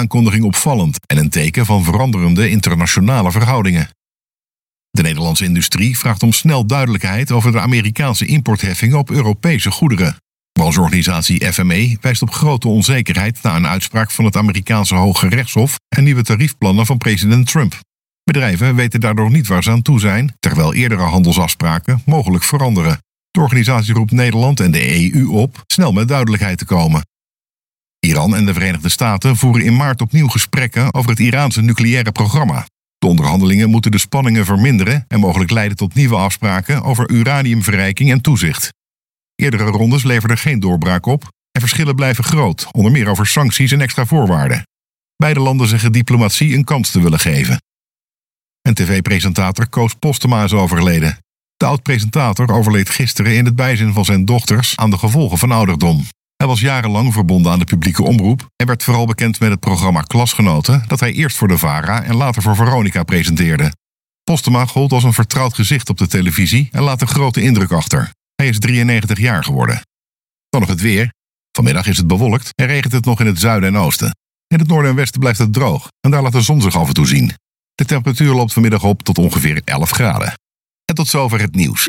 aankondiging opvallend en een teken van veranderende internationale verhoudingen. De Nederlandse industrie vraagt om snel duidelijkheid over de Amerikaanse importheffingen op Europese goederen. Brancheorganisatie FME wijst op grote onzekerheid na een uitspraak van het Amerikaanse Hoge Rechtshof en nieuwe tariefplannen van president Trump. Bedrijven weten daardoor niet waar ze aan toe zijn, terwijl eerdere handelsafspraken mogelijk veranderen. De organisatie roept Nederland en de EU op snel met duidelijkheid te komen. Iran en de Verenigde Staten voeren in maart opnieuw gesprekken over het Iraanse nucleaire programma. De onderhandelingen moeten de spanningen verminderen en mogelijk leiden tot nieuwe afspraken over uraniumverrijking en toezicht. Eerdere rondes leverden geen doorbraak op en verschillen blijven groot, onder meer over sancties en extra voorwaarden. Beide landen zeggen diplomatie een kans te willen geven. En tv-presentator Koos Postema is overleden. De oud-presentator overleed gisteren in het bijzijn van zijn dochters aan de gevolgen van ouderdom. Hij was jarenlang verbonden aan de publieke omroep en werd vooral bekend met het programma Klasgenoten, dat hij eerst voor de VARA en later voor Veronica presenteerde. Postema gold als een vertrouwd gezicht op de televisie en laat een grote indruk achter. Hij is 93 jaar geworden. Dan nog het weer. Vanmiddag is het bewolkt en regent het nog in het zuiden en oosten. In het noorden en westen blijft het droog en daar laat de zon zich af en toe zien. De temperatuur loopt vanmiddag op tot ongeveer 11 graden. En tot zover het nieuws.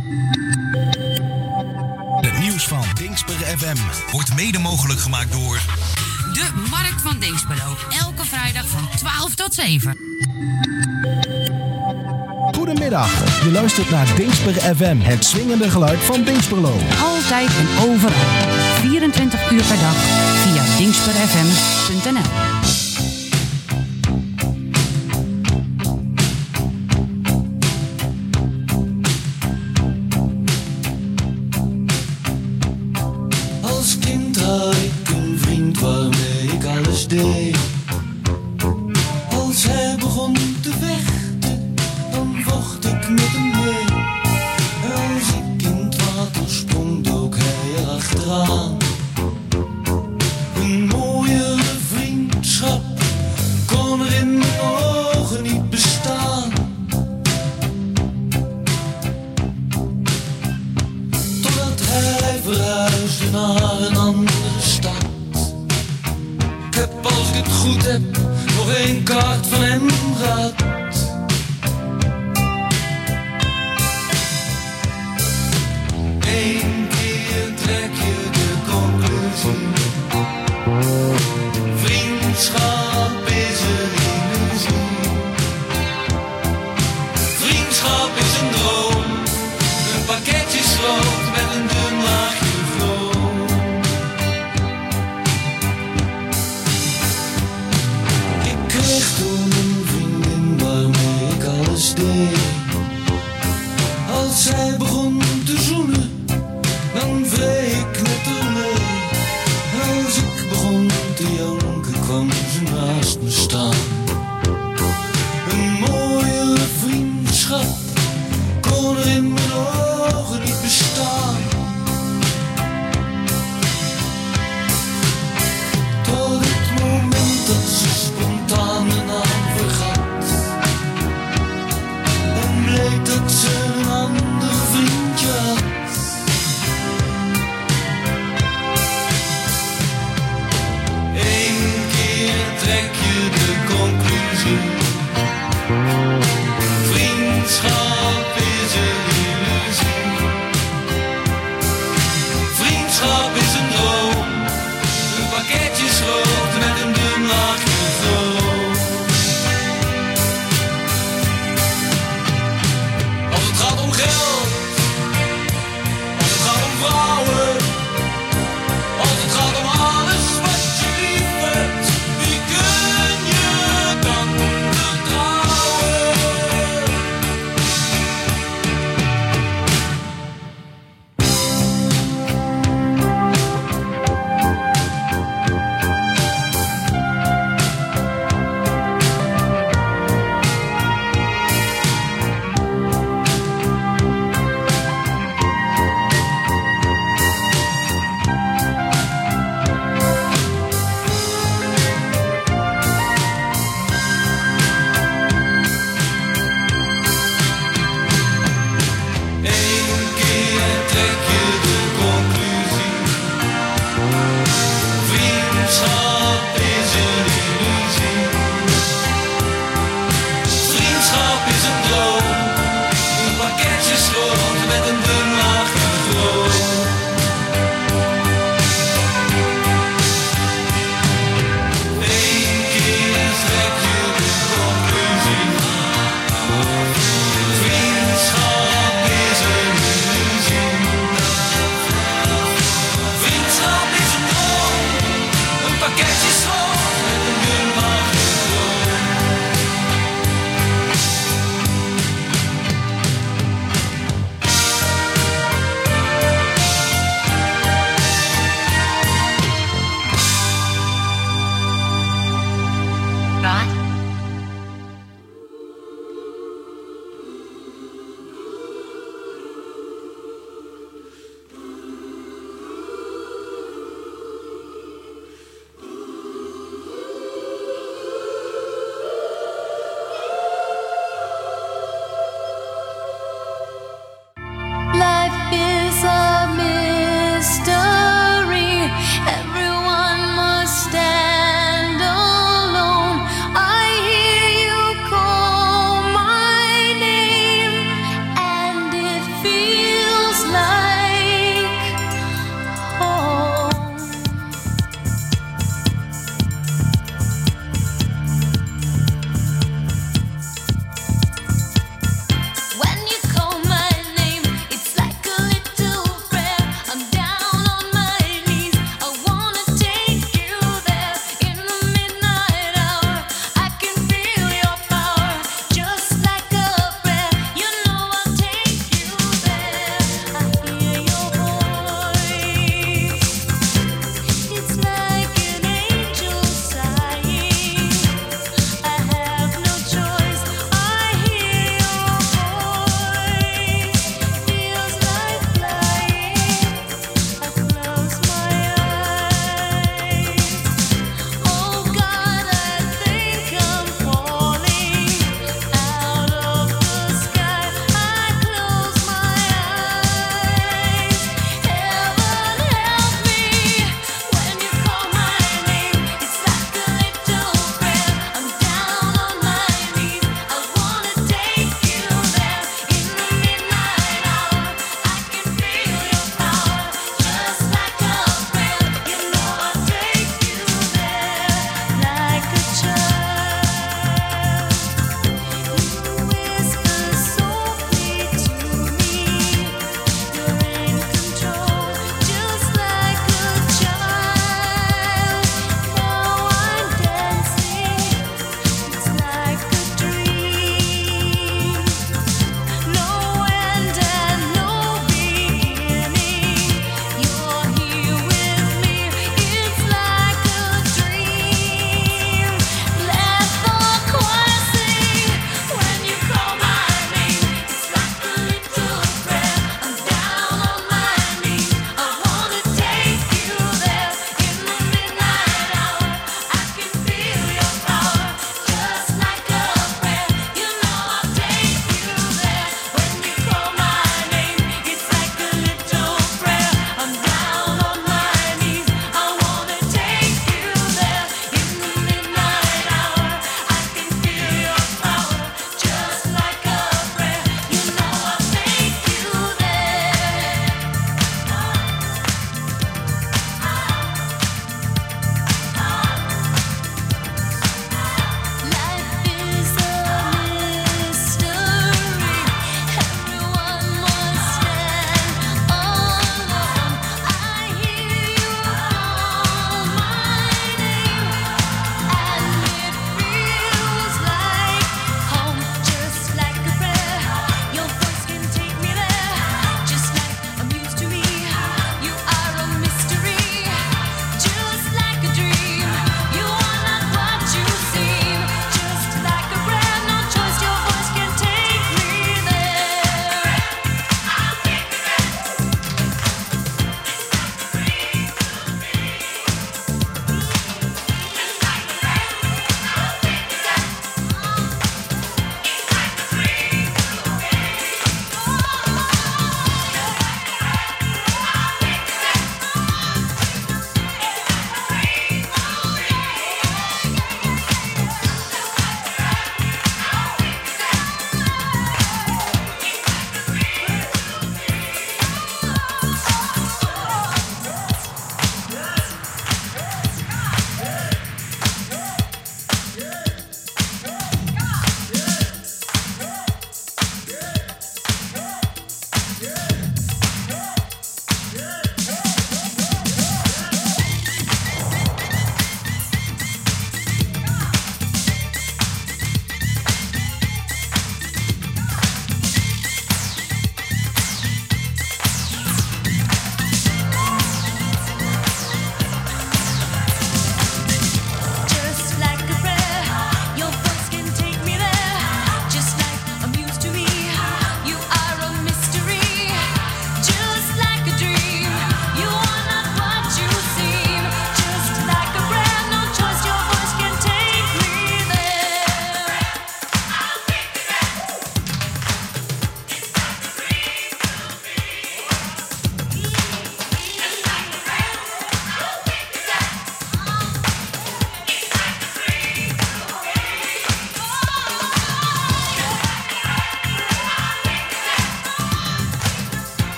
Het nieuws van Dingsper FM wordt mede mogelijk gemaakt door de Markt van Dingsperlo. Elke vrijdag van 12 tot 7. Goedemiddag, je luistert naar Dingsper FM, het swingende geluid van Dingsperlo. Altijd en overal. 24 uur per dag via dingsperfm.nl. Als kind had ik een vriend waarmee ik alles deed. Als hij begon te vechten, dan vocht ik met hem mee. Als ik in het water sprong, dook hij erachteraan. Een mooiere vriendschap kon er in mijn ogen niet bestaan. Totdat hij verhuisde naar een andere stad. Ik heb, als ik het goed heb, nog één kaart van hem gehad. Eén keer trek je de conclusie. Vriendschap is een illusie. Vriendschap is een droom. Een pakketje schroot met een dun laagje vroom. Ik kreeg toen een vriendin waarmee ik alles deed. Als zij begon te zoenen, dan wreef ik met haar mee. Als ik begon te janken, kwam ze naast me staan. Een mooie vriendschap kon er in mijn ogen niet bestaan. Tot het moment dat ze spontaan mijn naam vergat. Dan bleek dat ze een ander vriendje had. Eén keer trek je de conclusie. Vriendschap is een illusie. Vriendschap is een droom. Een pakketje schroot met een dun laagje vroom. Als het gaat om geld, als het gaat om vrouwen, als het gaat om alles wat je lief hebt, wie kun je dan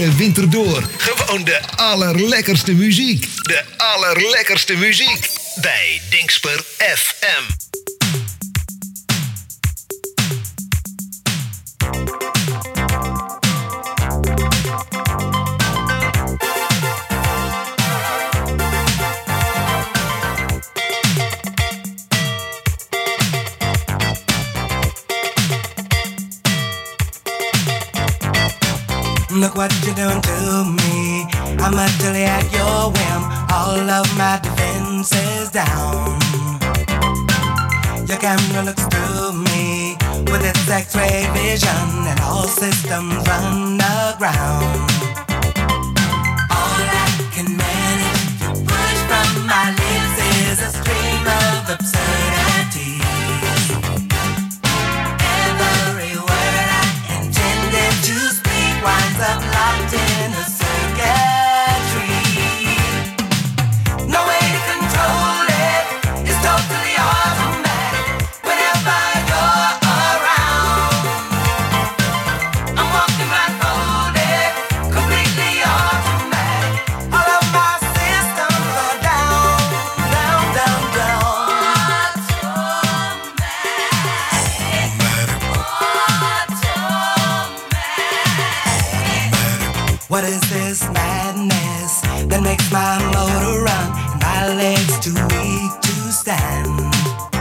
hele winter door. Gewoon de allerlekkerste muziek. De allerlekkerste muziek. Bij Dingsper FM. Look what you're doing to me. I'm utterly at your whim. All of my defenses down. Your camera looks through me with its X-ray vision, and all systems run aground. All I can manage to push from my lips is a stream of absurdity. Every word I intended to speak winds up locked in a circuitry. No way to control it, it's totally automatic. Whenever you're around, I'm walking blindfolded, completely automatic. All of my systems are down, down, down, down. What is this madness that makes my motor run and my legs too weak to stand?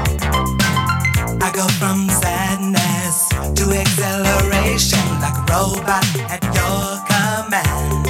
I go from sadness to acceleration like a robot at your command.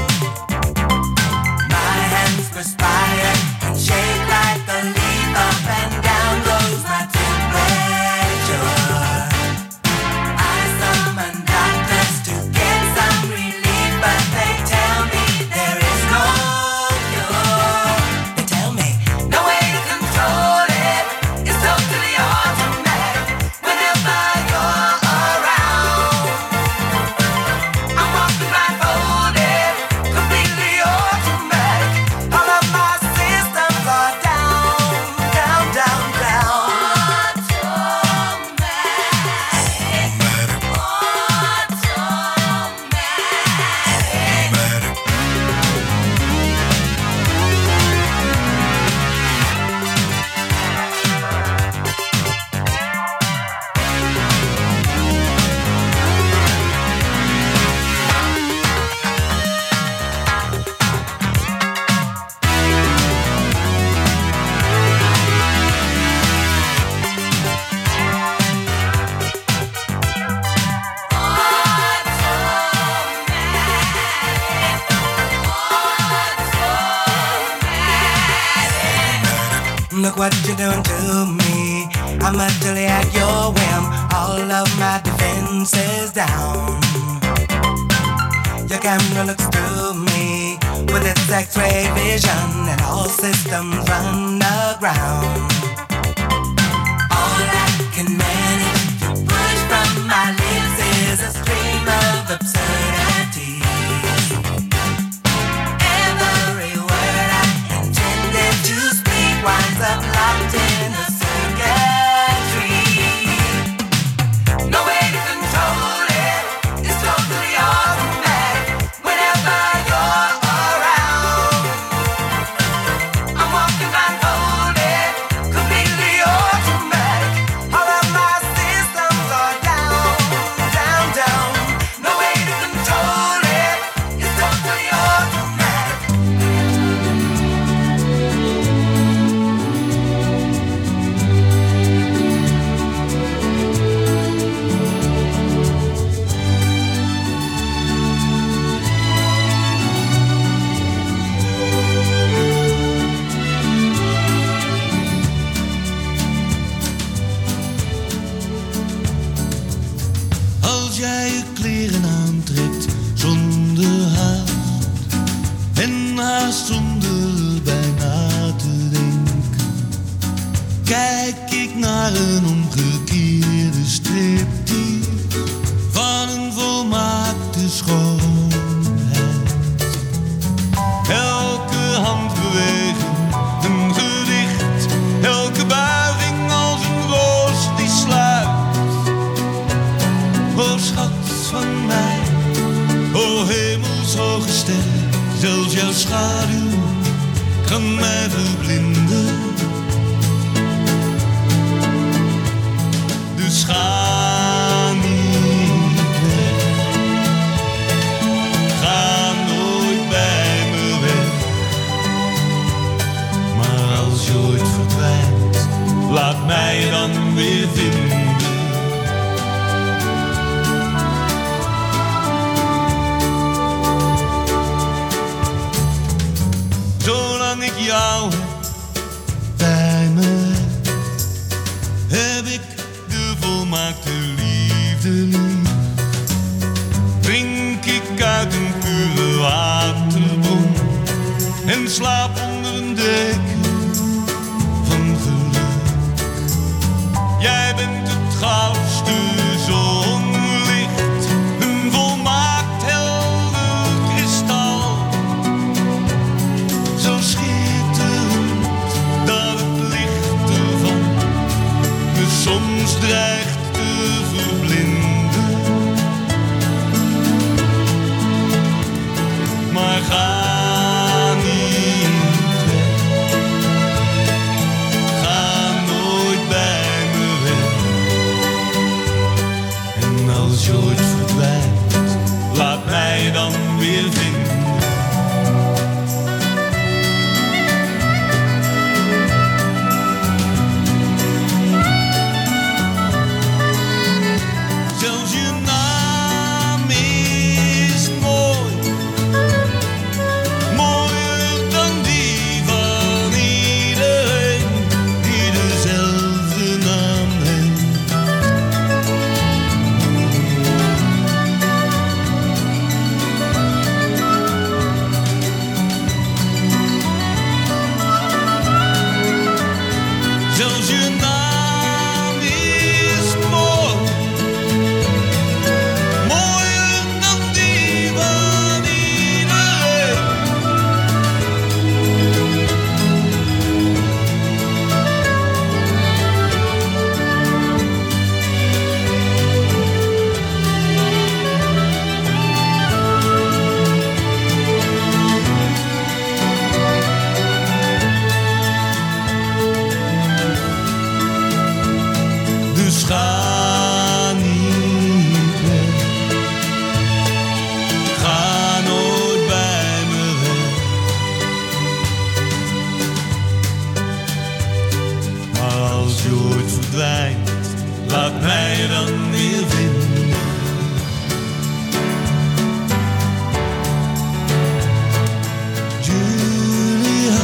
My hands perspire and shake like a leaf. Up and down goes my temperature. I summon doctors to get some relief, but they tell me there is no cure. They tell me no way to control it, it's totally automatic. Whenever you're around, I'm walking blindfolded, completely automatic. All of my systems are down, down, down, down. Look what you're doing to me. I'm utterly at your whim. All of my defenses down. Your camera looks through me with its X-ray vision, and all systems run aground. All I can manage to push from my lips is a stream of absurdity. Every word I intended to speak winds up locked in a circuitry. No way to control it, it's totally automatic. Whenever you're around, I'm walking blindfolded, completely automatic. All of my systems are down, down, down. No way to control it, it's totally automatic. Als jij je kleren aantrekt zonder haast en haast zonder bijna te denken, kijk ik naar een omgekeerde striptease van een volmaakte schoonheid. Elke handbeweging een gedicht, elke buiging als een roos die sluit. O schat van mij, o hemelshoge mij verblinden. Dus ga niet weg. Ga nooit bij me weg. Maar als je ooit verdwijnt, laat mij dan weer vinden. Zolang ik jou bij me heb ik de volmaakte liefde lief. Drink ik uit een pure waterbron en slaap onder een deken van geluk. Jij bent het goudste zonlicht, een volmaakt helder kristal. Zo schitterend dat het licht ervan me soms dreigt te verblinden. Maar ga niet weg. Ga nooit bij me weg. En als je ooit verdwijnt, laat mij dan weer vinden. Zelfs je naam is mooi, mooier dan die van iedereen die dezelfde naam heeft. Zelfs je naam is mooi, mooier dan die van iedereen. Dus ga niet weg. Ga nooit bij me weg. Maar als je ooit verdwijnt, laat mij dan weer vinden. Julia.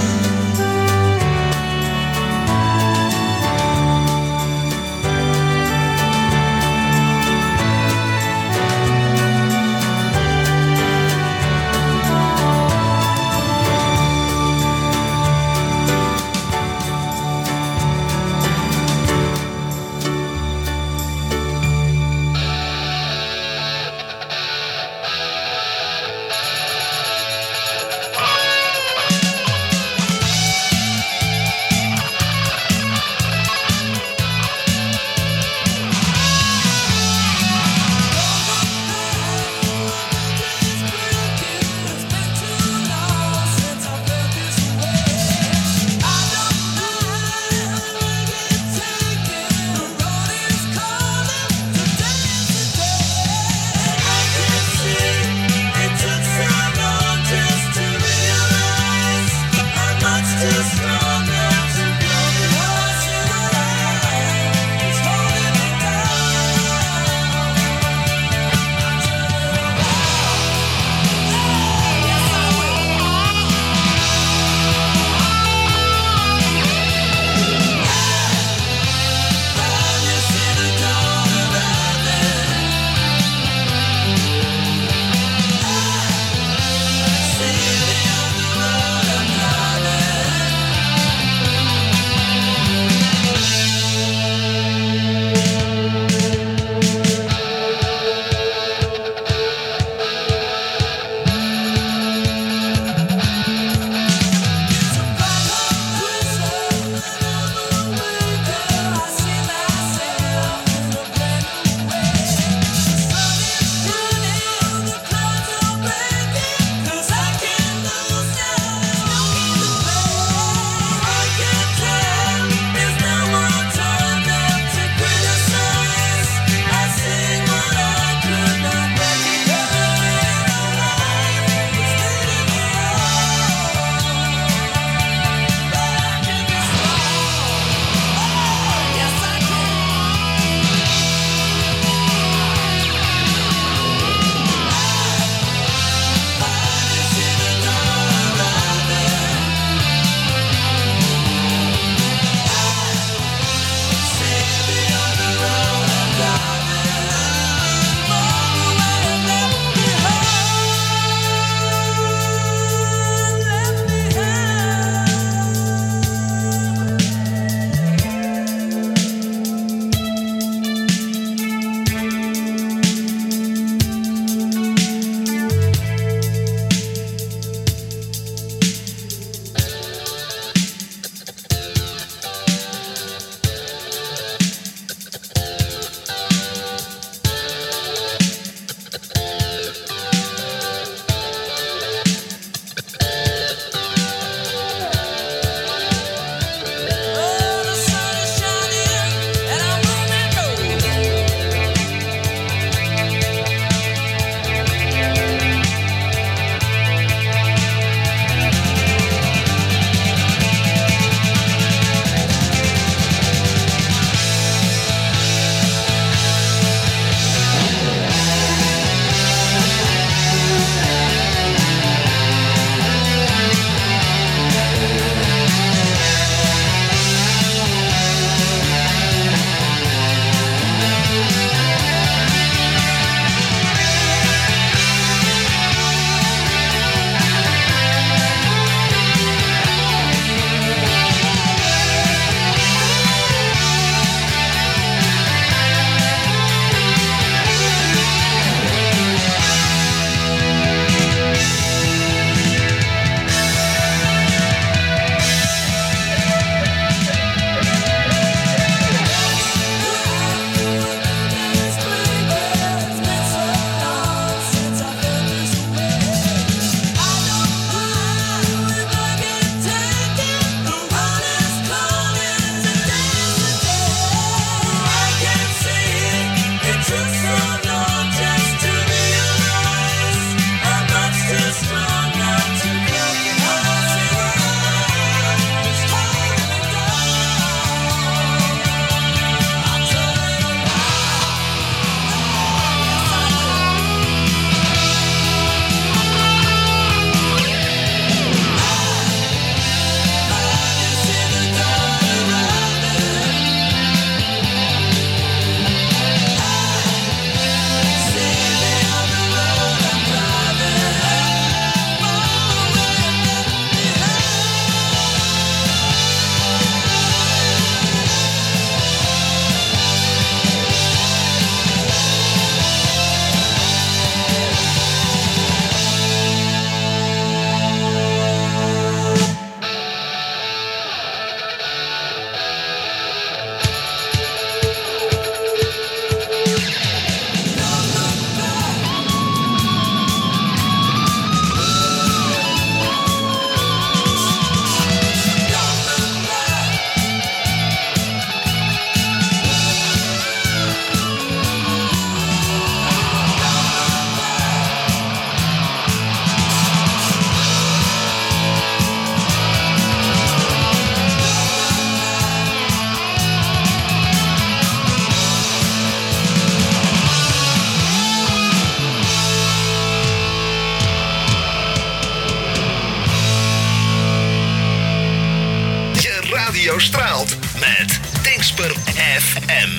radio straalt met Dingsper FM.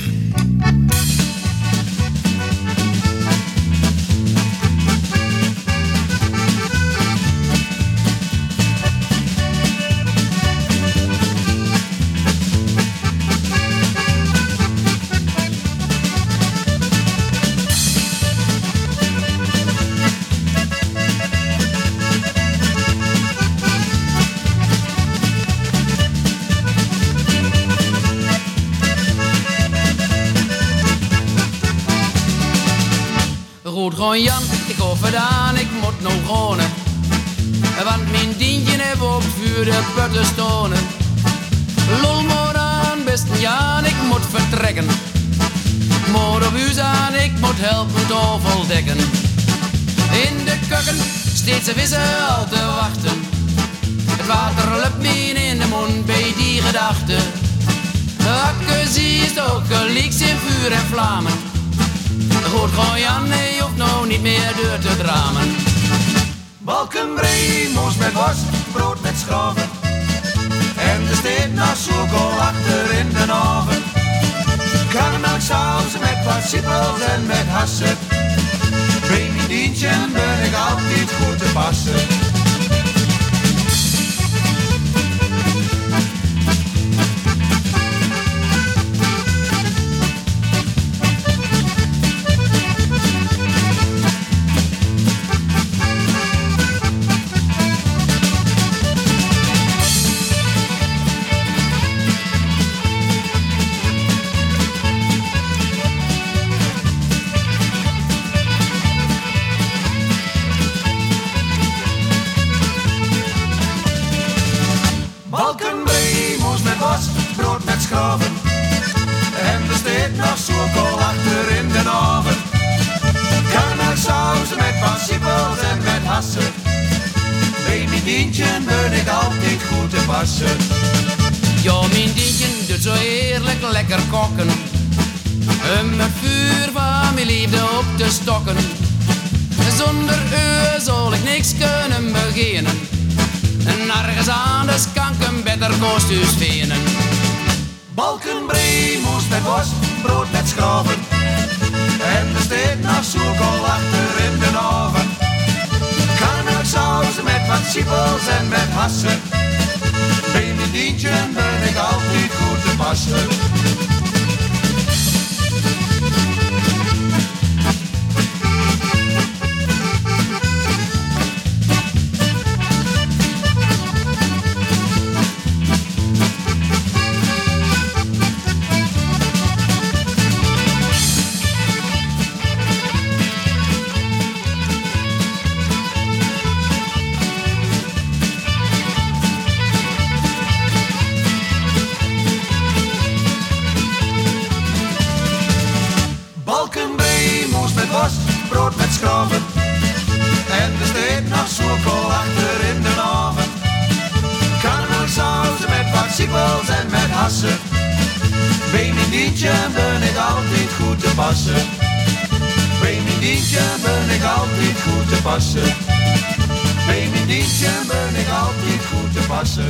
Gewoon Jan, ik hoor vandaan, ik moet nog wonen. Want mijn dientje heb op vuur de putten stonen. Lol maar aan, beste Jan, ik moet vertrekken. Moet op huis aan, ik moet helpen tafel dekken. In de keuken steeds een vissen al te wachten. Het water lukt me in de mond bij die gedachte. Hakke zie is ook gelijk in vuur en vlammen. Goed gewoon Jan, nee, hoeft nou niet meer deur te dramen. Balkenbree, moes met worst, brood met schroven. En er steekt nog zoekel achter in de oven. Karnemelksaus met wat siepels en met hassen. Bij mijn dientje ben ik altijd goed te passen. En er steekt nog zoekel achter in de oven. Karnemelksaus met wat siepels en met hassen. Bij mijn dientje ben ik altijd goed te passen. Ja, mijn dientje doet zo heerlijk lekker koken. Met vuur van mijn liefde op te stokken. Zonder u zal ik niks kunnen beginnen. Nergens anders kan ik een beter kostuus vinden. Balkenbree, moes met worst, brood met schroven. En er steekt nog zoekel achter in de oven. Karnemelksaus met wat siepels en met hassen. Bij mijn dientje ben ik altijd goed te passen. Brood met schroven. En er steekt nog zoekel achter in de oven. Karnemelksaus met wat siepels en met hassen. Bij mijn dientje ben ik altijd goed te passen. Bij mijn dientje ben ik altijd goed te passen. Bij mijn dientje ben ik altijd goed te passen.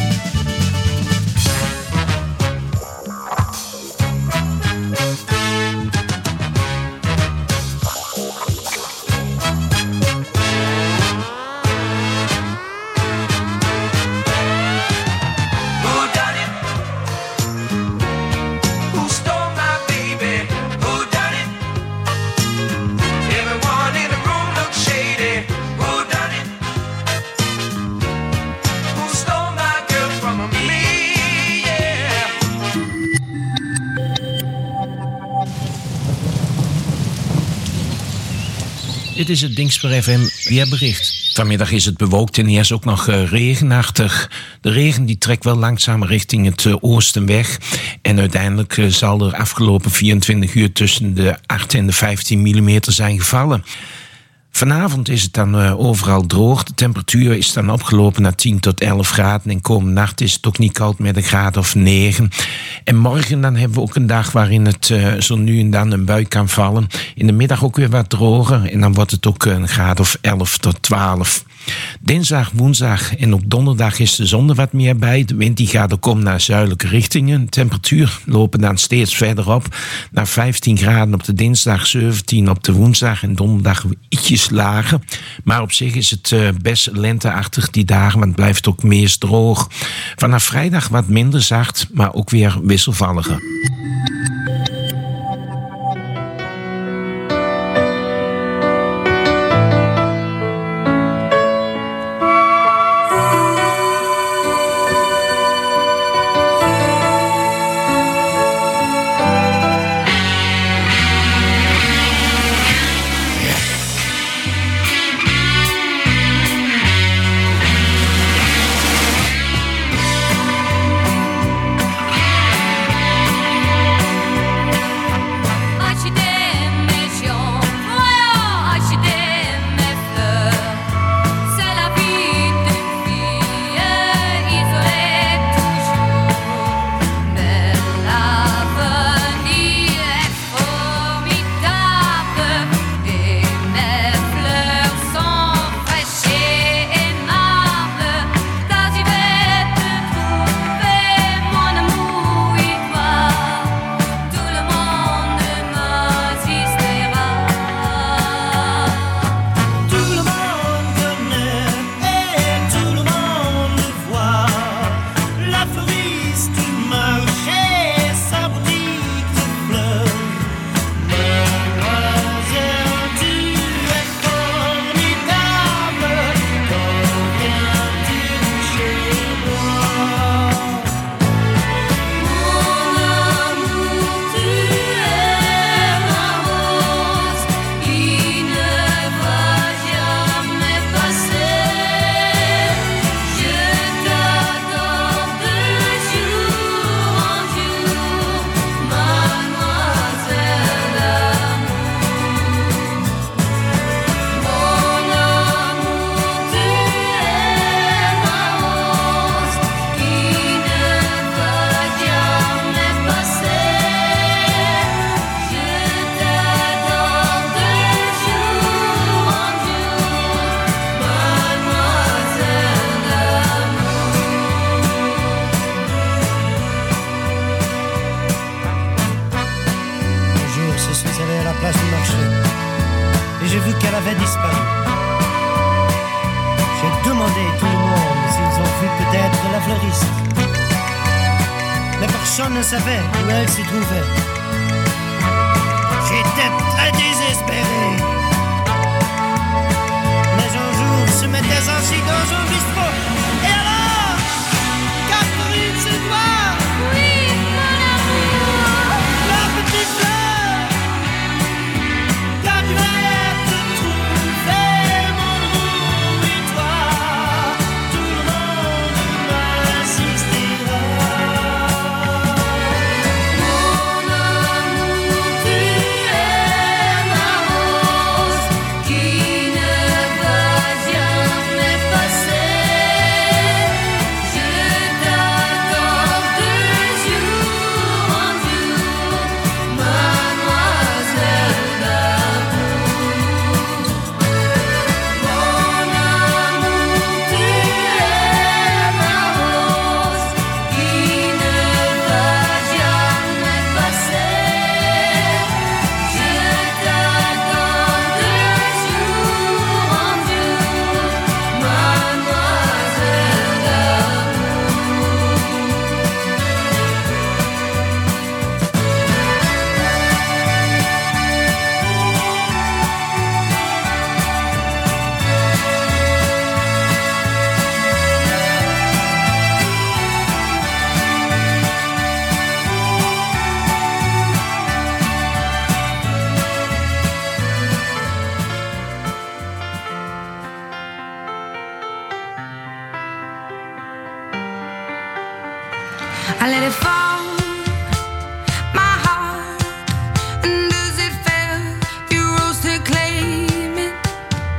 Dit is het Dingsper FM weerbericht. Vanmiddag is het bewolkt en eerst ook nog regenachtig. De regen die trekt wel langzaam richting het oosten weg. En uiteindelijk zal er afgelopen 24 uur tussen de 8 en de 15 mm zijn gevallen. Vanavond is het dan overal droog. De temperatuur is dan opgelopen naar 10 tot 11 graden. En komende nacht is het ook niet koud met een graad of 9. En morgen dan hebben we ook een dag waarin het zo nu en dan een bui kan vallen. In de middag ook weer wat droger. En dan wordt het ook een graad of 11 tot 12. Dinsdag, woensdag en ook donderdag is de zon er wat meer bij. De wind die gaat ook om naar zuidelijke richtingen. De temperatuur lopen dan steeds verder op. Naar 15 graden op de dinsdag, 17 op de woensdag en donderdag ietsjes lager. Maar op zich is het best lenteachtig die dagen, want het blijft ook meest droog. Vanaf vrijdag wat minder zacht, maar ook weer wisselvalliger. Personne ne savait où elle s'y trouvait. J'étais très désespéré. Mais un jour, se mettait ainsi dans un bistrot. Et alors, Catherine, c'est toi? Oui, mon amour. La petite fleur, quand tu vas te trouver, mon amour, et toi, tout le monde m'assistera. I let it fall, my heart, and as it fell, you rose to claim it.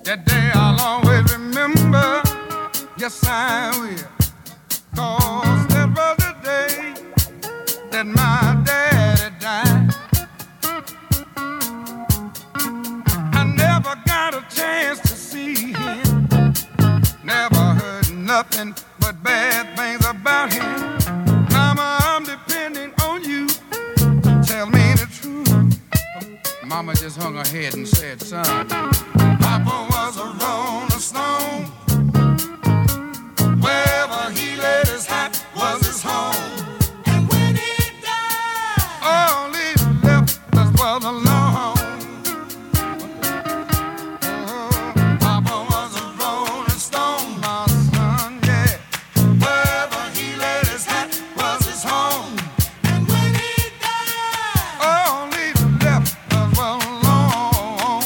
That day I'll always remember. Yes, I will. 'Cause that was the day that my daddy died. I never got a chance to see him. Never heard nothing but bad things about him. Mama, I'm depending on you. Tell me the truth. Mama just hung her head and said, son, Papa was a rolling stone. Wherever he laid his hat was his home. And when he died, all he left us was alone. Papa was a rolling stone, my son, yeah. Wherever he laid his hat was his home. And when he died, all he left us was alone.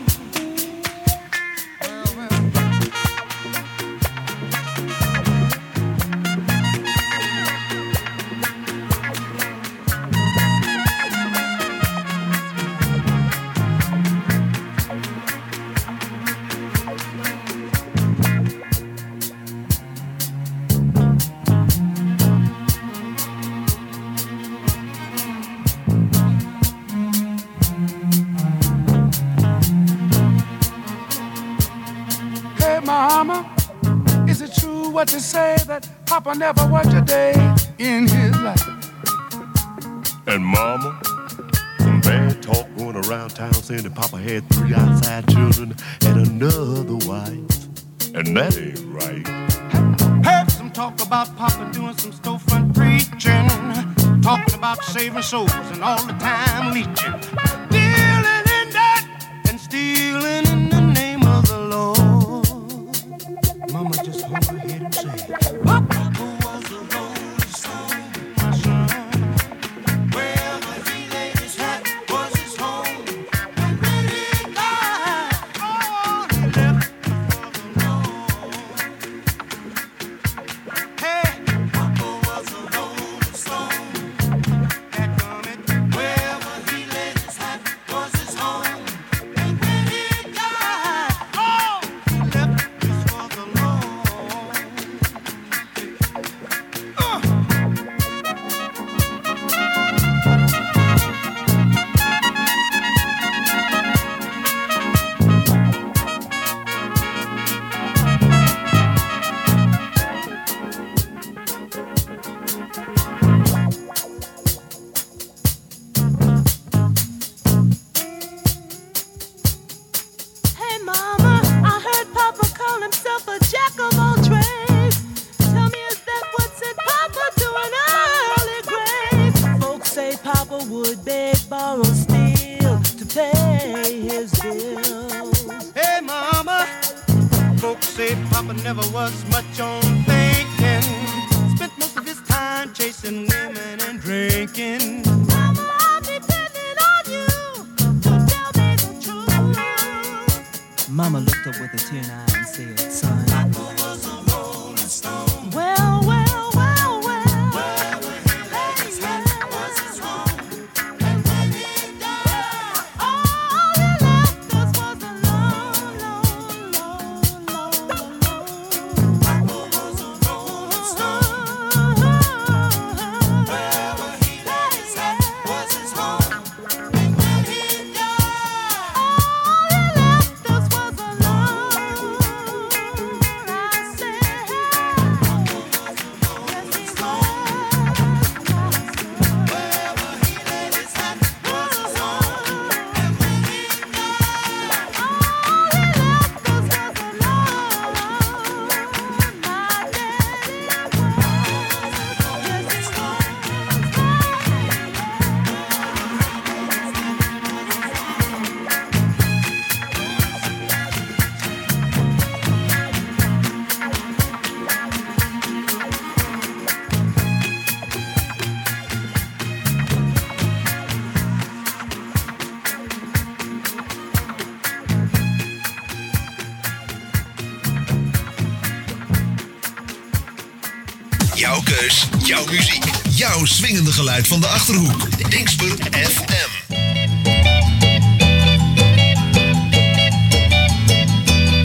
Hey, Mama, is it true what they say that Papa never worked a day in his life? And Mama, some bad talk going around town saying that Papa had 3 outside children and another wife. And that ain't right. Heard some talk about Papa doing some storefront preaching, talking about saving souls and all the time leeching, dealing in that and stealing in the name of the Lord. Mama just hung her head and said, Papa was a rolling stone, my son. Wherever he laid his hat was his home. And when he died, all he left was alone. Hey, Papa was a rolling stone. Wherever he laid his hat was his home. And when he died, all he left us was alone. Hey, Mama, I heard Papa call himself a jack of all trades. Tell me, is that what sent Papa to an early grave? Folks say Papa would beg, borrow, steal to pay his bills. Hey, Mama, folks say Papa never was much on thinking. Spent most of his time chasing women and drinking. Mama, I'm depending on you to tell me the truth. Mama looked up with a tear in her eye and said, son, Papa was a rolling stone. Well, well, well, well. Wherever he laid his hat was his home. And when he died, all he left us was alone, alone, alone, alone. Papa was a rolling stone. Wherever he laid his hat was his home. And when he died, all he left us was alone. I said, Papa was a rolling stone. Wherever he laid his hat was his home. And when he died, all he left us was alone. My daddy Jouw keus, jouw muziek, jouw swingende geluid van de Achterhoek. Dingsper FM.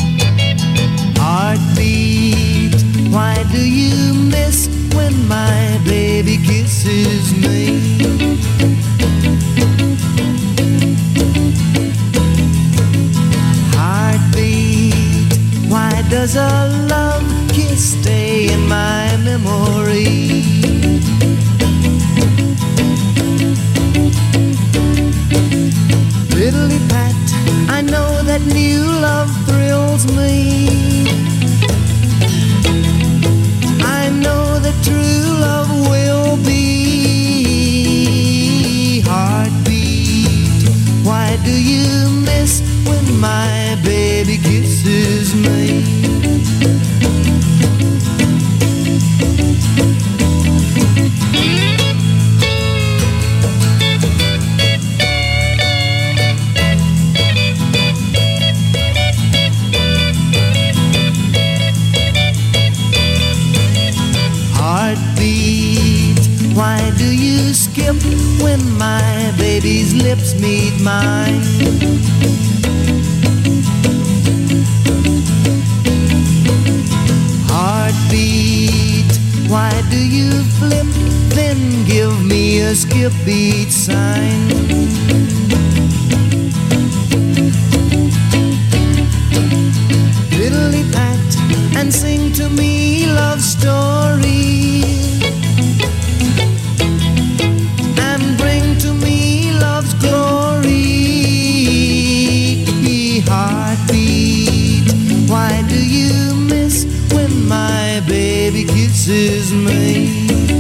baby kisses me. Heartbeat, why does a love kiss stay in my memory? Fiddly pat, I know that new love thrills me. I know that true love will be. Heartbeat, why do you miss when my baby kisses me? Why do you skip when my baby's lips meet mine? Heartbeat, why do you flip, then give me a skip beat sign? Fiddly pat and sing to me love stories. Heartbeat, why do you miss when my baby kisses me?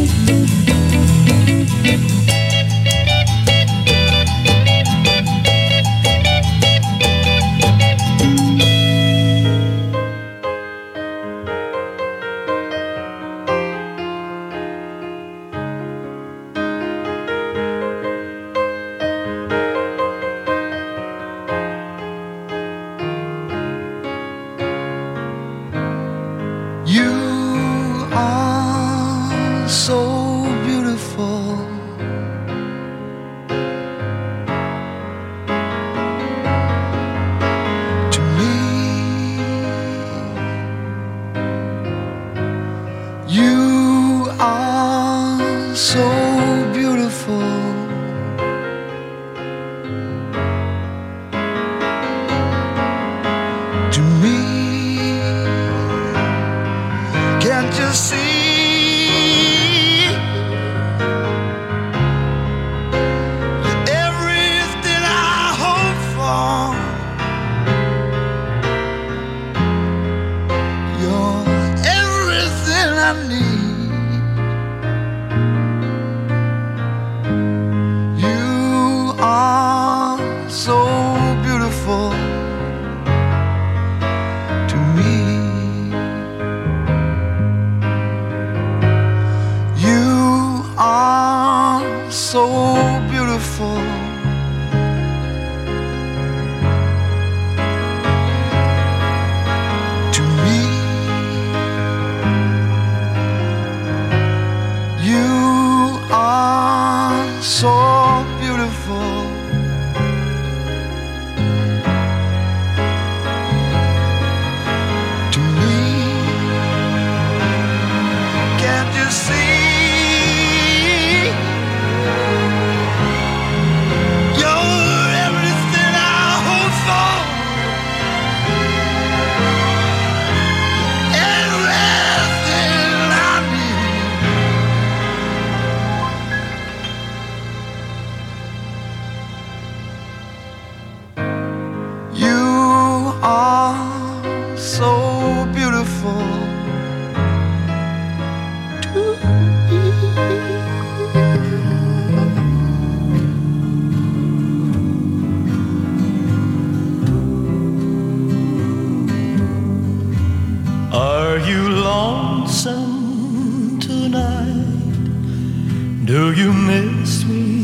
Do you miss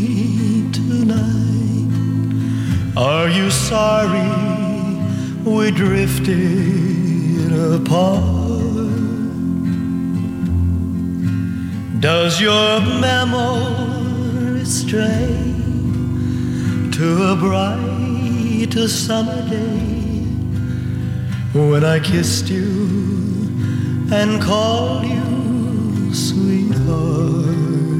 me tonight? Are you sorry we drifted apart? Does your memory stray to a bright summer day when I kissed you and called you sweetheart?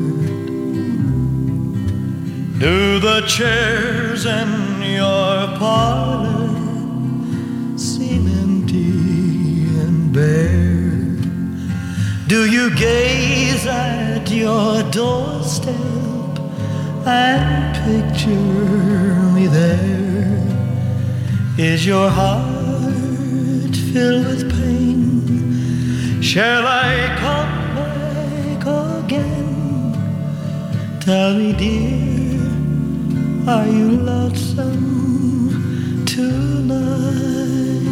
Do the chairs in your parlor seem empty and bare? Do you gaze at your doorstep and picture me there? Is your heart filled with pain? Shall I come back again? Tell me, dear, are you lonesome tonight?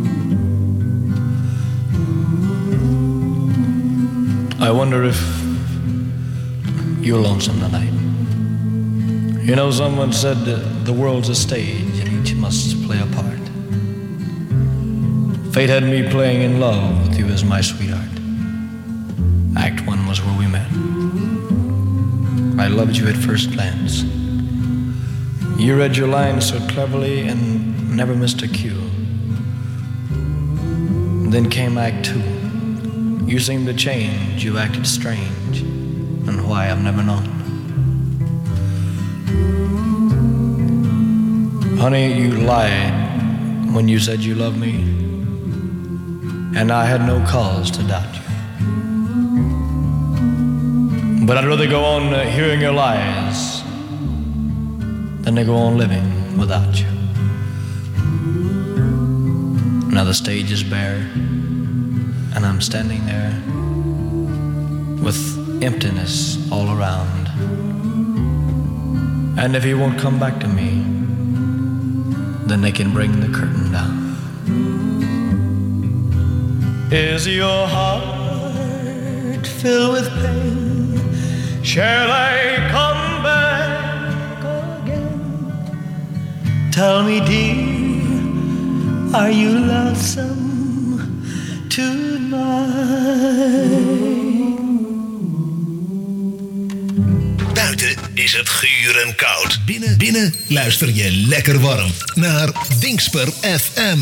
I wonder if you're lonesome tonight. You know, someone said the world's a stage and each must play a part. Fate had me playing in love with you as my sweetheart. Act 1 was where we met. I loved you at first glance. You read your lines so cleverly and never missed a cue. Then came Act 2. You seemed to change, you acted strange, and why I've never known. Honey, you lied when you said you loved me, and I had no cause to doubt you. But I'd rather go on hearing your lies than to go on living without you. Now the stage is bare, and I'm standing there with emptiness all around. And if he won't come back to me, then they can bring the curtain down. Is your heart filled with pain? Shall I come back again? Tell me, dear, are you lonesome tonight? Buiten is het guur en koud. Binnen luister je lekker warm naar Dingsper FM.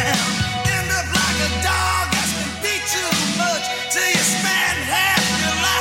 Till you spend half your life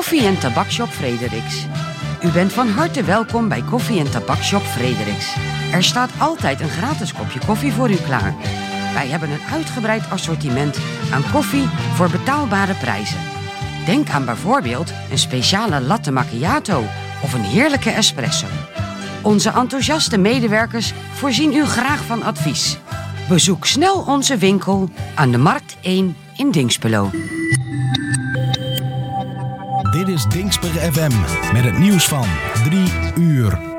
Koffie- en Tabakshop Frederiks. U bent van harte welkom bij Koffie- en Tabakshop Frederiks. Er staat altijd een gratis kopje koffie voor u klaar. Wij hebben een uitgebreid assortiment aan koffie voor betaalbare prijzen. Denk aan bijvoorbeeld een speciale latte macchiato of een heerlijke espresso. Onze enthousiaste medewerkers voorzien u graag van advies. Bezoek snel onze winkel aan de Markt 1 in Dinxperlo. Dit is Dinxper FM met het nieuws van 3 uur.